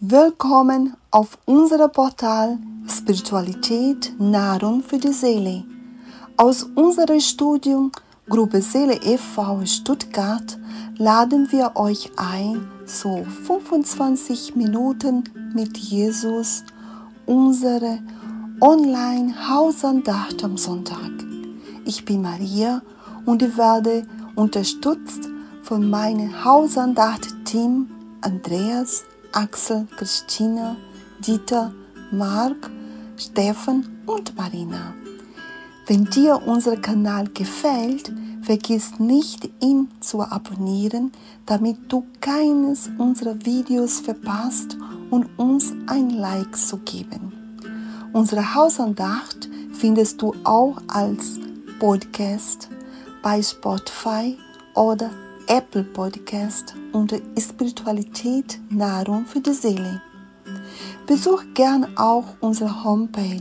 Willkommen auf unserem Portal Spiritualität, Nahrung für die Seele. Aus unserem Studium Gruppe Seele e.V. Stuttgart laden wir euch ein, so 25 Minuten mit Jesus, unsere Online-Hausandacht am Sonntag. Ich bin Maria und ich werde unterstützt von meinem Hausandacht-Team Andreas, Axel, Christina, Dieter, Marc, Stefan und Marina. Wenn dir unser Kanal gefällt, vergiss nicht, ihn zu abonnieren, damit du keines unserer Videos verpasst und uns ein Like zu geben. Unsere Hausandacht findest du auch als Podcast bei Spotify oder Apple Podcast unter Spiritualität, Nahrung für die Seele. Besuch gern auch unsere Homepage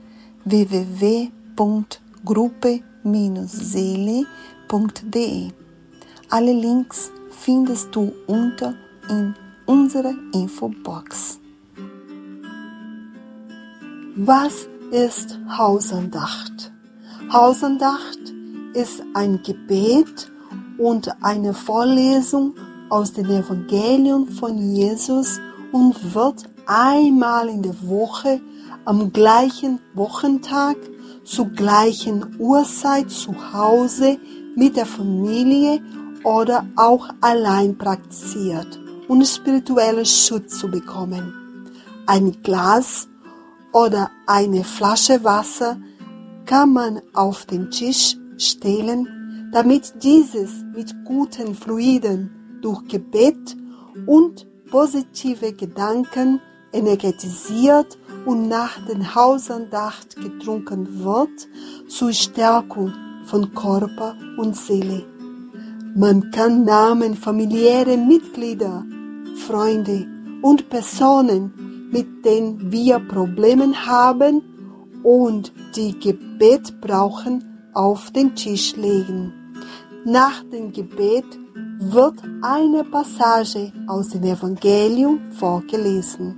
www.gruppe-seele.de. Alle Links findest du unter in unserer Infobox. Was ist Hausandacht? Hausandacht ist ein Gebet und eine Vorlesung aus dem Evangelium von Jesus und wird einmal in der Woche am gleichen Wochentag zur gleichen Uhrzeit zu Hause mit der Familie oder auch allein praktiziert, um spirituellen Schutz zu bekommen. Ein Glas oder eine Flasche Wasser kann man auf den Tisch stellen, damit dieses mit guten Fluiden durch Gebet und positive Gedanken energetisiert und nach der Hausandacht getrunken wird, zur Stärkung von Körper und Seele. Man kann Namen familiäre Mitglieder, Freunde und Personen, mit denen wir Probleme haben und die Gebet brauchen, auf den Tisch legen. Nach dem Gebet wird eine Passage aus dem Evangelium vorgelesen.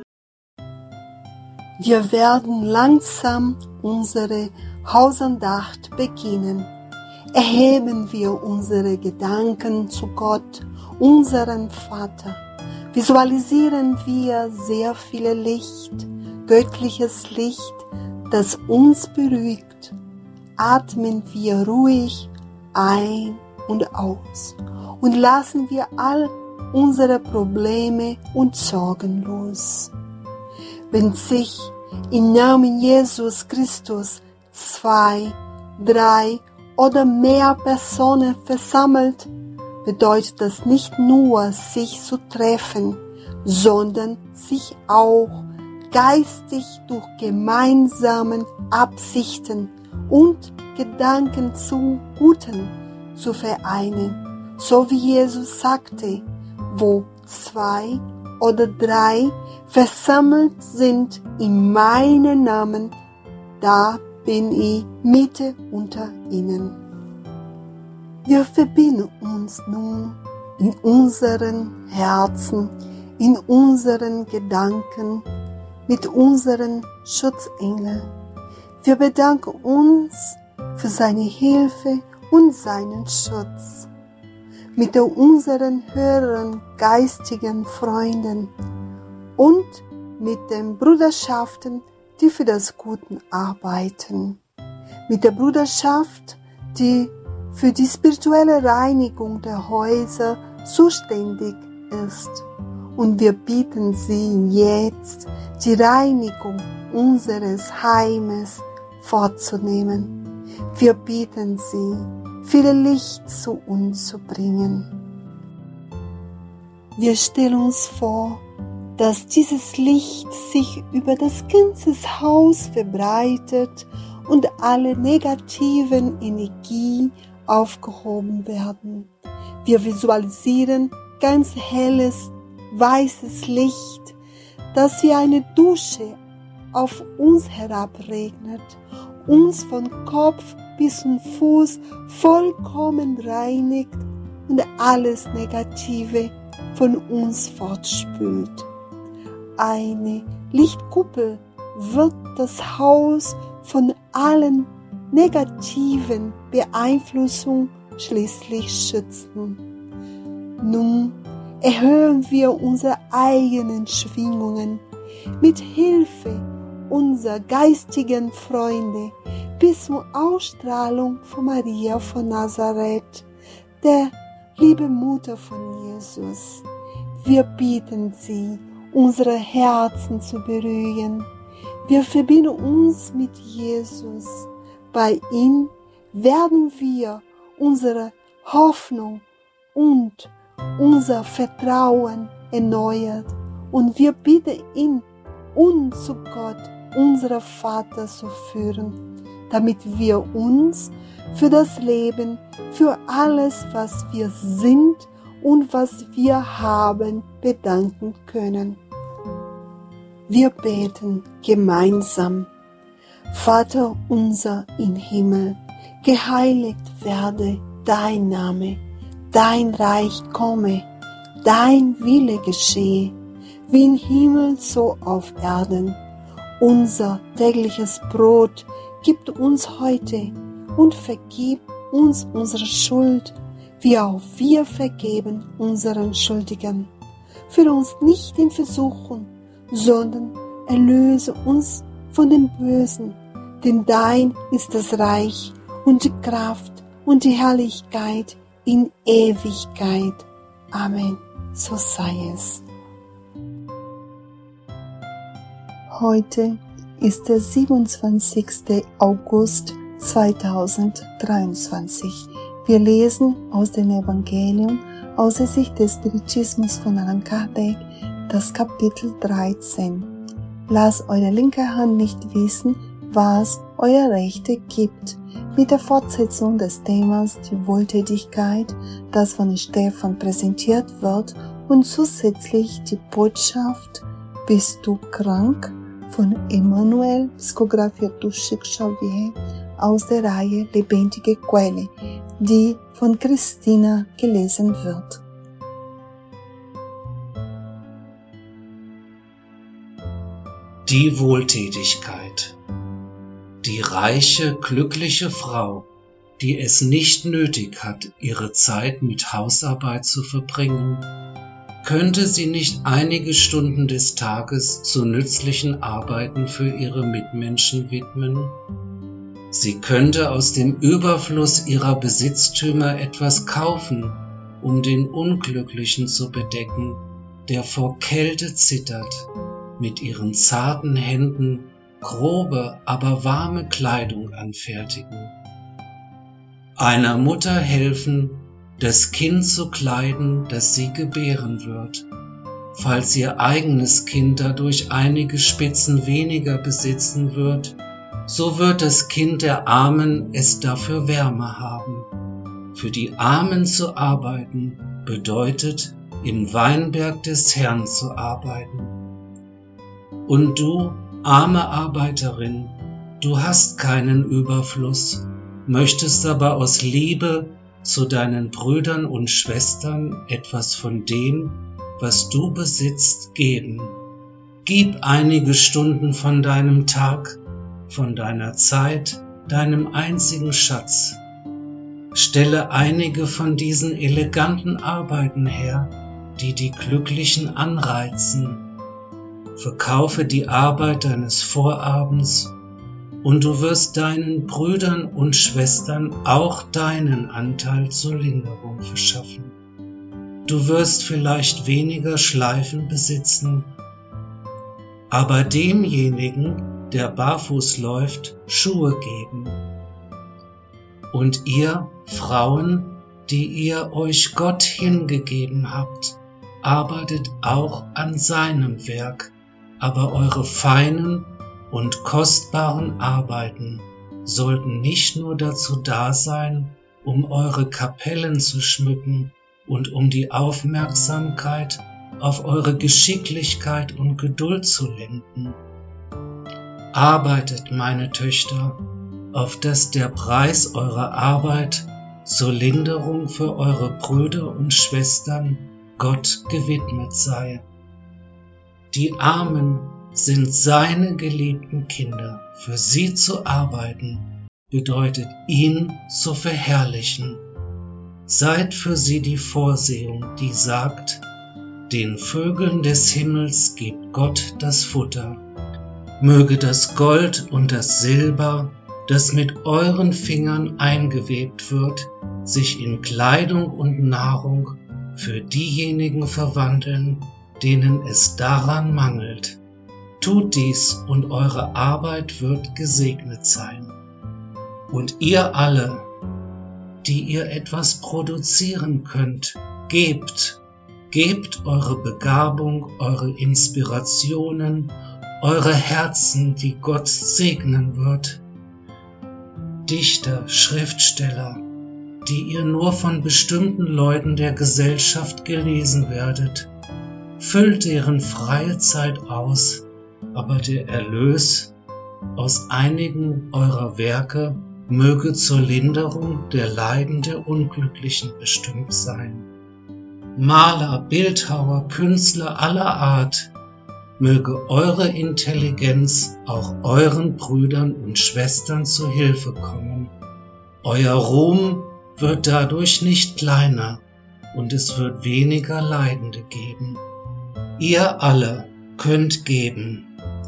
Wir werden langsam unsere Hausandacht beginnen. Erheben wir unsere Gedanken zu Gott, unserem Vater. Visualisieren wir sehr viel Licht, göttliches Licht, das uns beruhigt. Atmen wir ruhig ein und aus und lassen wir all unsere Probleme und Sorgen los. Wenn sich im Namen Jesus Christus 2, 3 oder mehr Personen versammelt, bedeutet das nicht nur, sich zu treffen, sondern sich auch geistig durch gemeinsame Absichten und Gedanken zum Guten zu vereinen, so wie Jesus sagte, wo 2 oder 3 versammelt sind in meinem Namen, da bin ich Mitte unter ihnen. Wir verbinden uns nun in unseren Herzen, in unseren Gedanken mit unseren Schutzengeln. Wir bedanken uns für seine Hilfe und seinen Schutz. Mit unseren höheren geistigen Freunden und mit den Bruderschaften, die für das Gute arbeiten. Mit der Bruderschaft, die für die spirituelle Reinigung der Häuser zuständig ist. Und wir bitten Sie jetzt, die Reinigung unseres Heimes vorzunehmen. Wir bitten Sie, viel Licht zu uns zu bringen. Wir stellen uns vor, dass dieses Licht sich über das ganze Haus verbreitet und alle negativen Energien aufgehoben werden. Wir visualisieren ganz helles, weißes Licht, das wie eine Dusche auf uns herabregnet, uns von Kopf bis zum Fuß vollkommen reinigt und alles Negative von uns fortspült. eine Lichtkuppel wird das Haus von allen negativen Beeinflussungen schließlich schützen. Nun erhöhen wir unsere eigenen Schwingungen mit Hilfe unserer geistigen Freunde bis zur Ausstrahlung von Maria von Nazareth, der lieben Mutter von Jesus. Wir bitten sie, unsere Herzen zu beruhigen. Wir verbinden uns mit Jesus. Bei ihm werden wir unsere Hoffnung und unser Vertrauen erneuert und wir bitten ihn, uns zu Gott, unserem Vater, zu führen, damit wir uns für das Leben, für alles, was wir sind und was wir haben, bedanken können. Wir beten gemeinsam. Vater unser im Himmel, geheiligt werde dein Name, dein Reich komme, dein Wille geschehe, wie im Himmel so auf Erden. Unser tägliches Brot gib uns heute und vergib uns unsere Schuld, wie auch wir vergeben unseren Schuldigen. Führe uns nicht in Versuchung, sondern erlöse uns von dem Bösen, denn dein ist das Reich und die Kraft und die Herrlichkeit in Ewigkeit. Amen. So sei es. Heute ist der 27. August 2023. Wir lesen aus dem Evangelium aus der Sicht des Spiritismus von Allan Kardec, das Kapitel 13. Lasst eure linke Hand nicht wissen, was euer Rechte gibt. Mit der Fortsetzung des Themas die Wohltätigkeit, das von Stefan präsentiert wird, und zusätzlich die Botschaft Bist du krank? Von Emmanuel Psikographia-Tuschik Xavier aus der Reihe Lebendige Quelle, die von Christina gelesen wird. Die Wohltätigkeit. Die reiche, glückliche Frau, die es nicht nötig hat, ihre Zeit mit Hausarbeit zu verbringen, könnte sie nicht einige Stunden des Tages zu nützlichen Arbeiten für ihre Mitmenschen widmen? Sie könnte aus dem Überfluss ihrer Besitztümer etwas kaufen, um den Unglücklichen zu bedecken, der vor Kälte zittert, mit ihren zarten Händen grobe, aber warme Kleidung anfertigen. Einer Mutter helfen, das Kind zu kleiden, das sie gebären wird, falls ihr eigenes Kind dadurch einige Spitzen weniger besitzen wird, so wird das Kind der Armen es dafür wärmer haben. Für die Armen zu arbeiten bedeutet, im Weinberg des Herrn zu arbeiten. Und du, arme Arbeiterin, du hast keinen Überfluss, möchtest aber aus Liebe zu deinen Brüdern und Schwestern etwas von dem, was du besitzt, geben. Gib einige Stunden von deinem Tag, von deiner Zeit, deinem einzigen Schatz. Stelle einige von diesen eleganten Arbeiten her, die die Glücklichen anreizen. Verkaufe die Arbeit deines Vorabends und du wirst deinen Brüdern und Schwestern auch deinen Anteil zur Linderung verschaffen. Du wirst vielleicht weniger Schleifen besitzen, aber demjenigen, der barfuß läuft, Schuhe geben. Und ihr, Frauen, die ihr euch Gott hingegeben habt, arbeitet auch an seinem Werk, aber eure feinen und kostbaren Arbeiten sollten nicht nur dazu da sein, um eure Kapellen zu schmücken und um die Aufmerksamkeit auf eure Geschicklichkeit und Geduld zu lenken. Arbeitet, meine Töchter, auf dass der Preis eurer Arbeit zur Linderung für eure Brüder und Schwestern Gott gewidmet sei. Die Armen sind seine geliebten Kinder. Für sie zu arbeiten bedeutet ihn zu verherrlichen. Seid für sie die Vorsehung, die sagt, den Vögeln des Himmels gibt Gott das Futter. Möge das Gold und das Silber, das mit euren Fingern eingewebt wird, sich in Kleidung und Nahrung für diejenigen verwandeln, denen es daran mangelt. Tut dies und eure Arbeit wird gesegnet sein. Und ihr alle, die ihr etwas produzieren könnt, gebt eure Begabung, eure Inspirationen, eure Herzen, die Gott segnen wird. Dichter, Schriftsteller, die ihr nur von bestimmten Leuten der Gesellschaft gelesen werdet, füllt deren freie Zeit aus, aber der Erlös aus einigen eurer Werke möge zur Linderung der Leiden der Unglücklichen bestimmt sein. Maler, Bildhauer, Künstler aller Art, möge eure Intelligenz auch euren Brüdern und Schwestern zu Hilfe kommen. Euer Ruhm wird dadurch nicht kleiner und es wird weniger Leidende geben. Ihr alle könnt geben,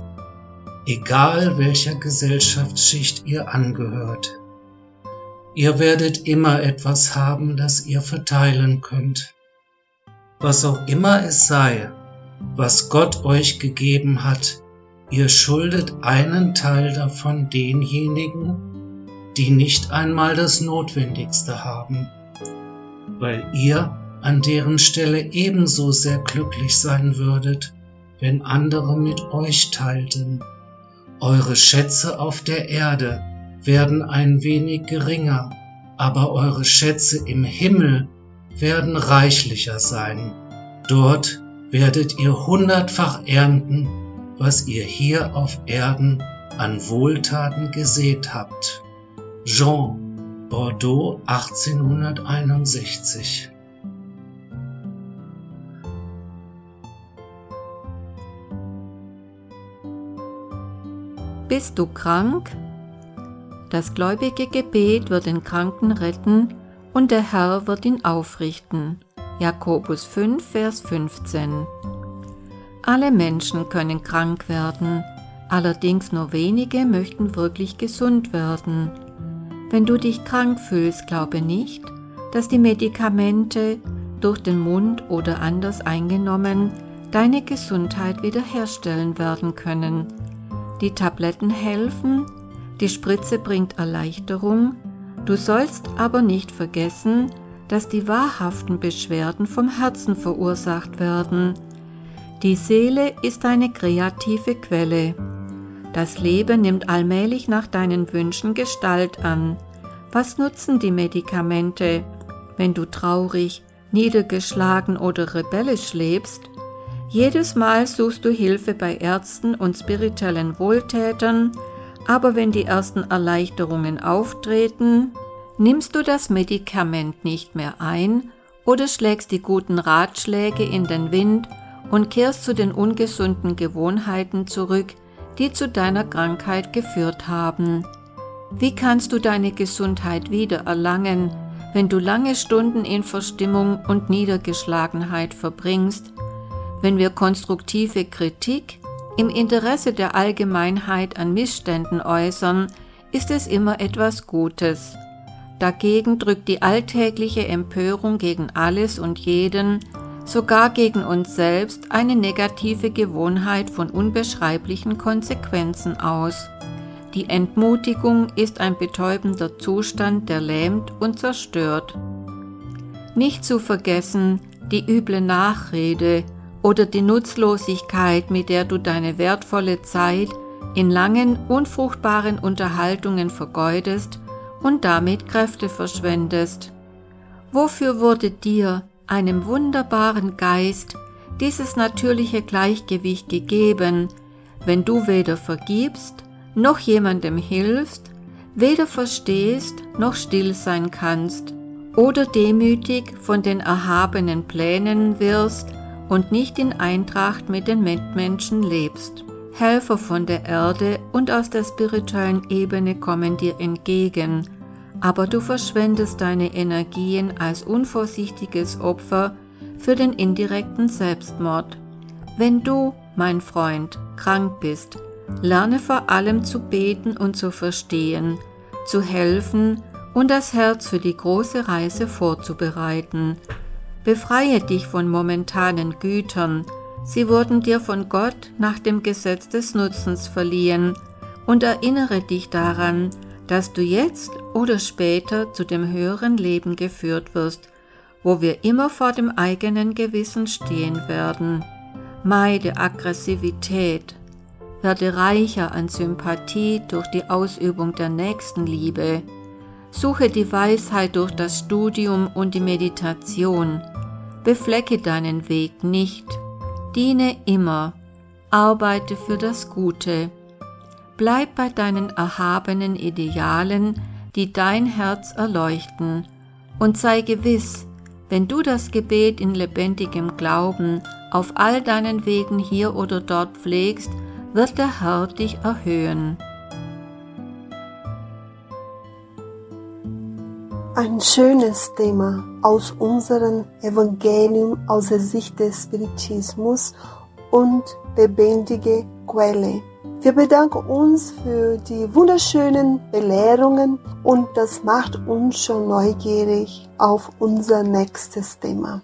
egal welcher Gesellschaftsschicht ihr angehört. Ihr werdet immer etwas haben, das ihr verteilen könnt. Was auch immer es sei, was Gott euch gegeben hat, ihr schuldet einen Teil davon denjenigen, die nicht einmal das Notwendigste haben, weil ihr an deren Stelle ebenso sehr glücklich sein würdet, wenn andere mit euch teilten. Eure Schätze auf der Erde werden ein wenig geringer, aber eure Schätze im Himmel werden reichlicher sein. Dort werdet ihr 100-fach ernten, was ihr hier auf Erden an Wohltaten gesät habt. Jean, Bordeaux 1861. Bist du krank? Das gläubige Gebet wird den Kranken retten und der Herr wird ihn aufrichten. Jakobus 5, Vers 15. Alle Menschen können krank werden, allerdings nur wenige möchten wirklich gesund werden. Wenn du dich krank fühlst, glaube nicht, dass die Medikamente durch den Mund oder anders eingenommen deine Gesundheit wiederherstellen werden können. Die Tabletten helfen, die Spritze bringt Erleichterung, du sollst aber nicht vergessen, dass die wahrhaften Beschwerden vom Herzen verursacht werden. Die Seele ist eine kreative Quelle. Das Leben nimmt allmählich nach deinen Wünschen Gestalt an. Was nutzen die Medikamente, wenn du traurig, niedergeschlagen oder rebellisch lebst? Jedes Mal suchst du Hilfe bei Ärzten und spirituellen Wohltätern, aber wenn die ersten Erleichterungen auftreten, nimmst du das Medikament nicht mehr ein oder schlägst die guten Ratschläge in den Wind und kehrst zu den ungesunden Gewohnheiten zurück, die zu deiner Krankheit geführt haben. Wie kannst du deine Gesundheit wiedererlangen, wenn du lange Stunden in Verstimmung und Niedergeschlagenheit verbringst? Wenn wir konstruktive Kritik im Interesse der Allgemeinheit an Missständen äußern, ist es immer etwas Gutes. Dagegen drückt die alltägliche Empörung gegen alles und jeden, sogar gegen uns selbst, eine negative Gewohnheit von unbeschreiblichen Konsequenzen aus. Die Entmutigung ist ein betäubender Zustand, der lähmt und zerstört. Nicht zu vergessen die üble Nachrede oder die Nutzlosigkeit, mit der du deine wertvolle Zeit in langen, unfruchtbaren Unterhaltungen vergeudest und damit Kräfte verschwendest. Wofür wurde dir, einem wunderbaren Geist, dieses natürliche Gleichgewicht gegeben, wenn du weder vergibst, noch jemandem hilfst, weder verstehst, noch still sein kannst, oder demütig von den erhabenen Plänen wirst und nicht in Eintracht mit den Mitmenschen lebst. Helfer von der Erde und aus der spirituellen Ebene kommen dir entgegen, aber du verschwendest deine Energien als unvorsichtiges Opfer für den indirekten Selbstmord. Wenn du, mein Freund, krank bist, lerne vor allem zu beten und zu verstehen, zu helfen und das Herz für die große Reise vorzubereiten. Befreie dich von momentanen Gütern, sie wurden dir von Gott nach dem Gesetz des Nutzens verliehen, und erinnere dich daran, dass du jetzt oder später zu dem höheren Leben geführt wirst, wo wir immer vor dem eigenen Gewissen stehen werden. Meide Aggressivität, werde reicher an Sympathie durch die Ausübung der Nächstenliebe, suche die Weisheit durch das Studium und die Meditation, beflecke deinen Weg nicht, diene immer, arbeite für das Gute, bleib bei deinen erhabenen Idealen, die dein Herz erleuchten, und sei gewiss, wenn du das Gebet in lebendigem Glauben auf all deinen Wegen hier oder dort pflegst, wird der Herr dich erhöhen. Ein schönes Thema aus unserem Evangelium aus der Sicht des Spiritismus und lebendige Quelle. Wir bedanken uns für die wunderschönen Belehrungen und das macht uns schon neugierig auf unser nächstes Thema.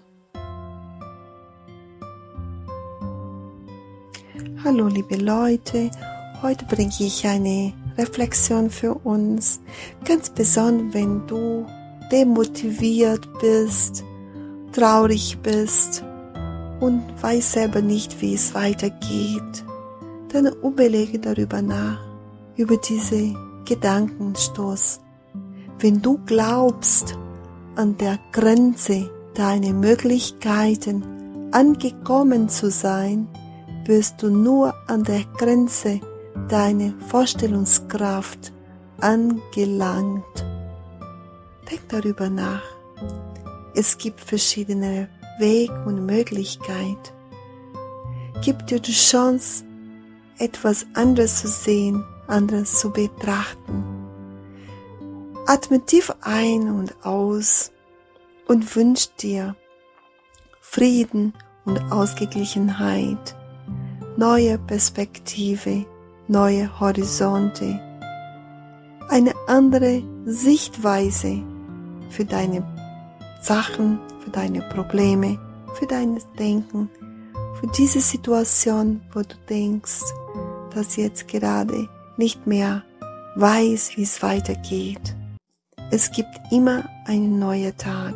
Hallo liebe Leute, heute bringe ich eine Reflexion für uns, ganz besonders wenn du demotiviert bist, traurig bist und weißt selber nicht, wie es weitergeht. Dann überlege darüber nach, über diese Gedankenstoß. Wenn du glaubst, an der Grenze deiner Möglichkeiten angekommen zu sein, wirst du nur an der Grenze deiner Vorstellungskraft angelangt. Denk darüber nach. Es gibt verschiedene Wege und Möglichkeiten. Gib dir die Chance, etwas anderes zu sehen, anderes zu betrachten. Atme tief ein und aus und wünsch dir Frieden und Ausgeglichenheit, neue Perspektive, neue Horizonte, eine andere Sichtweise für deine Sachen, für deine Probleme, für dein Denken, für diese Situation, wo du denkst, dass jetzt gerade nicht mehr weiß, wie es weitergeht. Es gibt immer einen neuen Tag.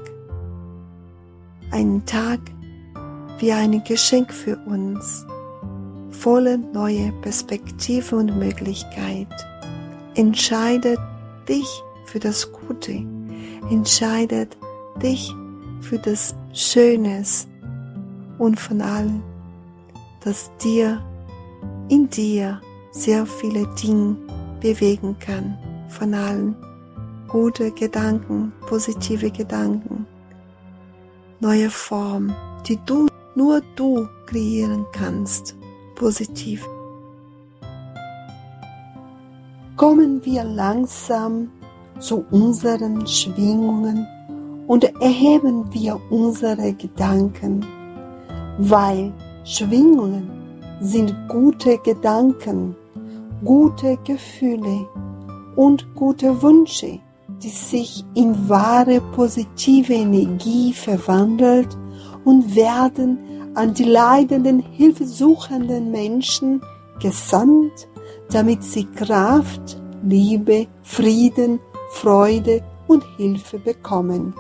Einen Tag wie ein Geschenk für uns, voller neue Perspektive und Möglichkeit. Entscheide dich für das Gute. Entscheide dich für das Schönes und von allem, dass in dir sehr viele Dinge bewegen kann. Von allen gute Gedanken, positive Gedanken, neue Formen, die nur du kreieren kannst, positiv. Kommen wir langsam zu unseren Schwingungen und erheben wir unsere Gedanken, weil Schwingungen sind gute Gedanken, gute Gefühle und gute Wünsche, die sich in wahre positive Energie verwandelt und werden an die leidenden, hilfesuchenden Menschen gesandt, damit sie Kraft, Liebe, Frieden, Freude und Hilfe bekommen.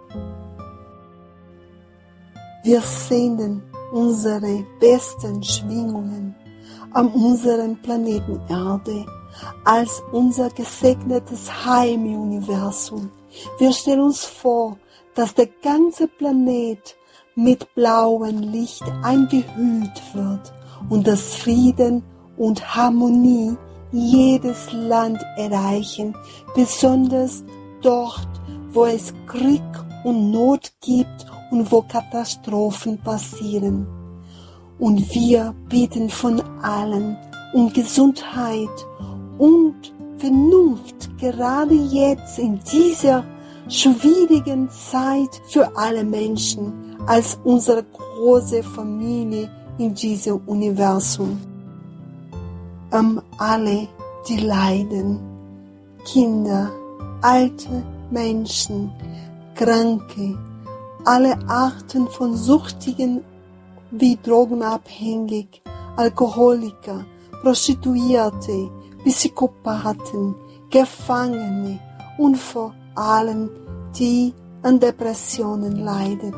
Wir senden unsere besten Schwingungen an unserem Planeten Erde als unser gesegnetes Heim im Universum. Wir stellen uns vor, dass der ganze Planet mit blauem Licht eingehüllt wird und dass Frieden und Harmonie jedes Land erreichen, besonders dort, wo es Krieg und Not gibt und wo Katastrophen passieren. Und wir beten von allen um Gesundheit und Vernunft, gerade jetzt in dieser schwierigen Zeit für alle Menschen, als unsere große Familie in diesem Universum. Alle, die leiden, Kinder, alte Menschen, Kranke, alle Arten von Süchtigen wie drogenabhängig, Alkoholiker, Prostituierte, Psychopathen, Gefangene und vor allem die an Depressionen leiden.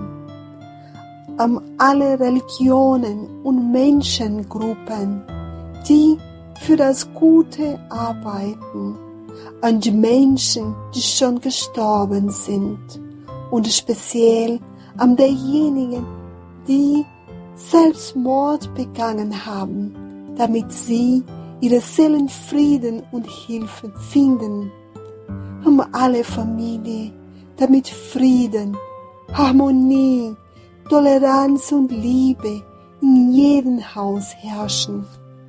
Alle Religionen und Menschengruppen, die für das Gute arbeiten, an die Menschen, die schon gestorben sind und speziell an diejenigen, die Selbstmord begangen haben, damit sie ihre Seelenfrieden und Hilfe finden. Alle Familie, damit Frieden, Harmonie, Toleranz und Liebe in jedem Haus herrschen.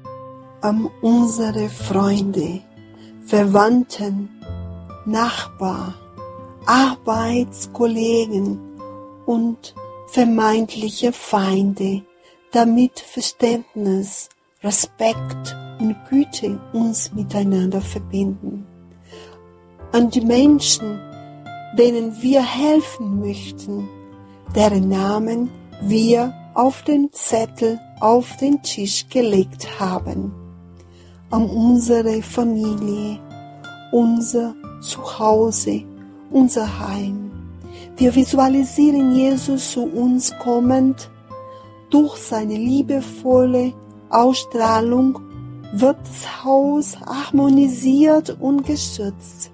Unsere Freunde, Verwandten, Nachbarn, Arbeitskollegen und vermeintliche Feinde, damit Verständnis, Respekt und Güte uns miteinander verbinden. An die Menschen, denen wir helfen möchten, deren Namen wir auf den Zettel auf den Tisch gelegt haben. An unsere Familie, unser Zuhause, unser Heim. Wir visualisieren Jesus zu uns kommend. Durch seine liebevolle Ausstrahlung wird das Haus harmonisiert und geschützt.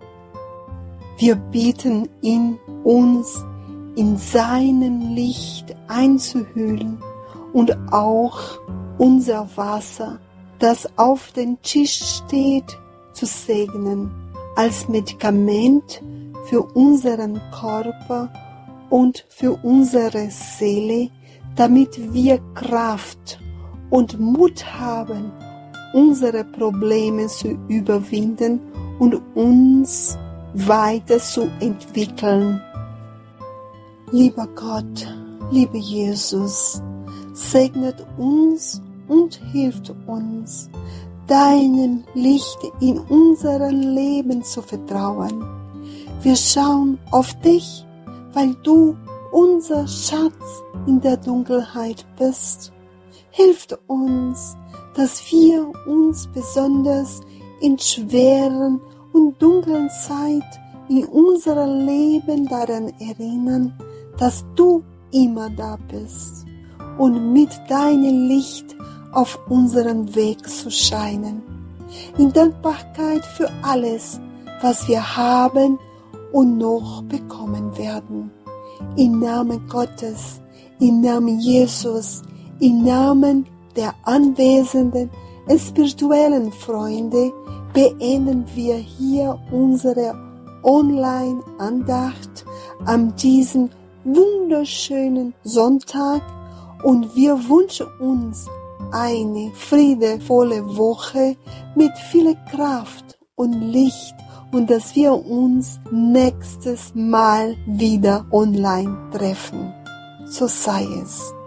Wir bitten ihn, uns in seinem Licht einzuhüllen und auch unser Wasser, das auf dem Tisch steht, zu segnen, als Medikament für unseren Körper und für unsere Seele, damit wir Kraft und Mut haben, unsere Probleme zu überwinden und uns weiterzuentwickeln. Lieber Gott, lieber Jesus, segnet uns und hilft uns, deinem Licht in unserem Leben zu vertrauen. Wir schauen auf dich, weil du unser Schatz in der Dunkelheit bist. Hilf uns, dass wir uns besonders in schweren und dunklen Zeit in unserem Leben daran erinnern, dass du immer da bist und mit deinem Licht auf unserem Weg zu scheinen. In Dankbarkeit für alles, was wir haben und noch bekommen werden. Im Namen Gottes, im Namen Jesus, im Namen der anwesenden spirituellen Freunde beenden wir hier unsere Online-Andacht an diesem wunderschönen Sonntag und wir wünschen uns eine friedevolle Woche mit viel Kraft und Licht und dass wir uns nächstes Mal wieder online treffen. So sei es.